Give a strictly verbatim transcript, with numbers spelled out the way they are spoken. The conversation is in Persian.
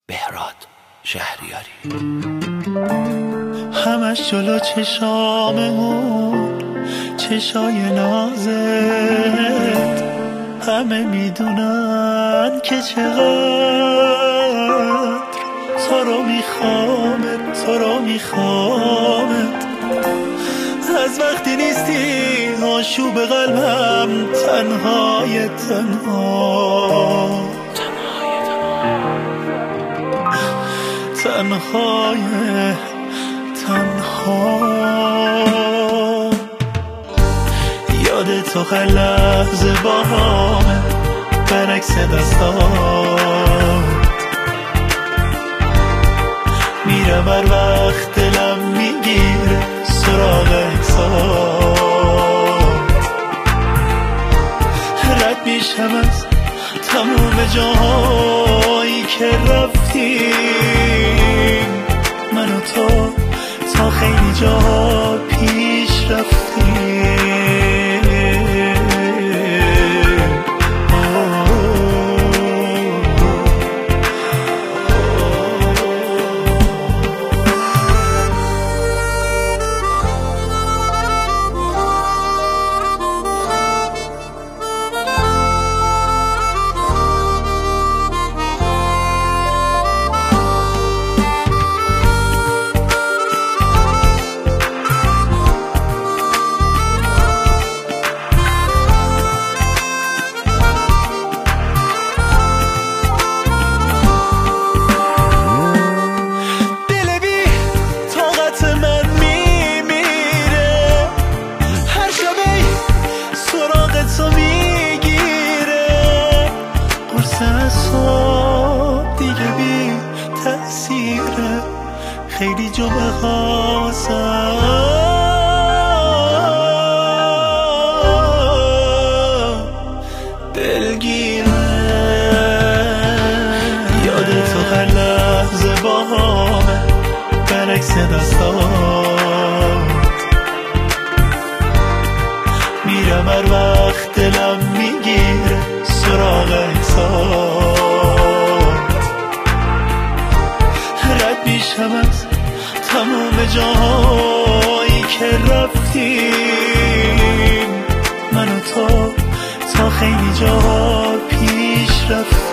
بهراد شهریاری. همش جلو چشاممون چشای نازت، همه میدونن که چقدر تو رو میخوامت، تو رو میخوامت. از وقتی نیستی آشوب قلبم تنهای تنها تنهای تنها. یاد تو هر لحظه با همه برعکس دستان میره، بر وقت دلم میگیره سراغ احسان. رد میشم از تموم جاهایی که رفتیم، من و تو تا خیلی جا پیش رفتیم. دیگه بی تأثیره، خیلی جمعه خواستم دلگیره. یاد تو هر لحظه با همه برعکس دستان میرم، هر وقت دلم میگیره سراغ احسان. رد میشم از تموم جاهایی که رفتیم، من و تو تا خیلی جا پیش رفتیم.